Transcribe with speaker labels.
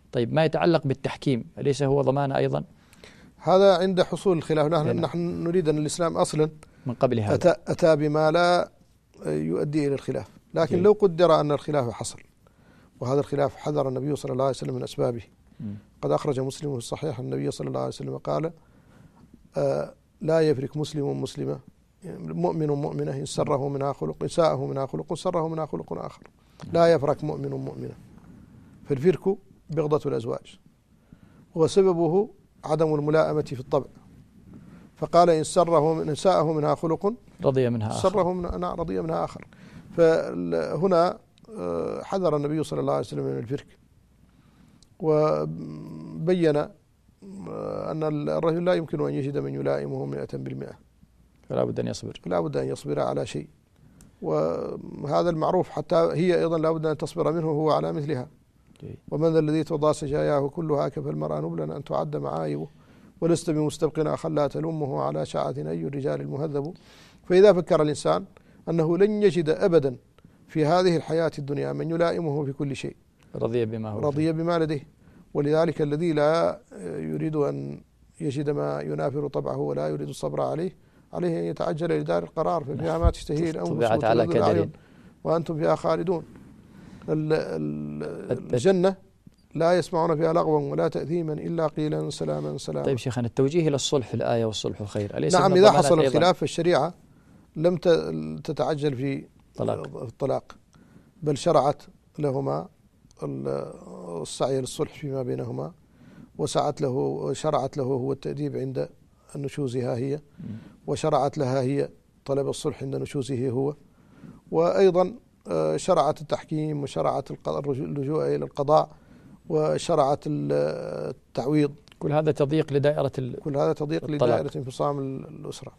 Speaker 1: طيب ما يتعلق بالتحكيم أليس هو ضمان أيضا؟
Speaker 2: هذا عند حصول الخلاف. نحن نريد أن الإسلام أصلا
Speaker 1: من قبل هذا
Speaker 2: أتى بما لا يؤدي إلى الخلاف، لكن
Speaker 1: جيد.
Speaker 2: لو قدر أن الخلاف حصل، وهذا الخلاف حذر النبي صلى الله عليه وسلم من أسبابه. قد أخرج مسلم في الصحيح النبي صلى الله عليه وسلم قال: لا يفرق مسلم مسلمة، مؤمن مؤمنة، إن سره منها خلق، إن ساءه منها خلق، سره منها خلق آخر. لا يفرق مؤمن مؤمنة. فالفرق بغضة الأزواج، وسببه عدم الملائمة في الطبع. فقال: إن ساءه منها خلق
Speaker 1: رضي منها آخر،
Speaker 2: رضي منها آخر. فهنا حذر النبي صلى الله عليه وسلم من الفرق، وبين أن الرجل لا يمكن أن يجد من يلائمه 100%،
Speaker 1: فلا بد أن يصبر،
Speaker 2: لا بد أن يصبر على شيء. وهذا المعروف، حتى هي أيضا لا بد أن تصبر منه هو على مثلها. ومن ذا الذي تضاء سجاياه كلها كفى المرأة نبلا أن تعد معايبه، ولست بمستبق أخا لا تلمه على شعة أي الرجال المهذب. فإذا فكر الإنسان أنه لن يجد أبدا في هذه الحياة الدنيا من يلائمه في كل شيء، رضي بما لديه. ولذلك الذي لا يريد أن يجد ما ينافر طبعه ولا يريد الصبر عليه أن يتعجل لدار القرار، ففيها ما تشتهي الأنفس وتلذ الأعين وأنتم فيها خالدون. الجنة لا يسمعون فيها لغوا ولا تأثيما إلا قيلا سلاما سلاما.
Speaker 1: طيب شيخنا، التوجيه إلى الصلح في الآية والصلح خير، أليس
Speaker 2: نعم، إذا حصل الخلاف فالشريعة لم تتعجل في الطلاق، بل شرعت لهما السعي للصلح فيما بينهما، وشرعت له هو التأديب عند نشوزها هي، وشرعت لها هي طلب الصلح عند نشوزه هو، وأيضا شرعت التحكيم، وشرعت اللجوء إلى القضاء، وشرعت التعويض.
Speaker 1: كل هذا تضييق لدائرة
Speaker 2: انفصام الأسرة.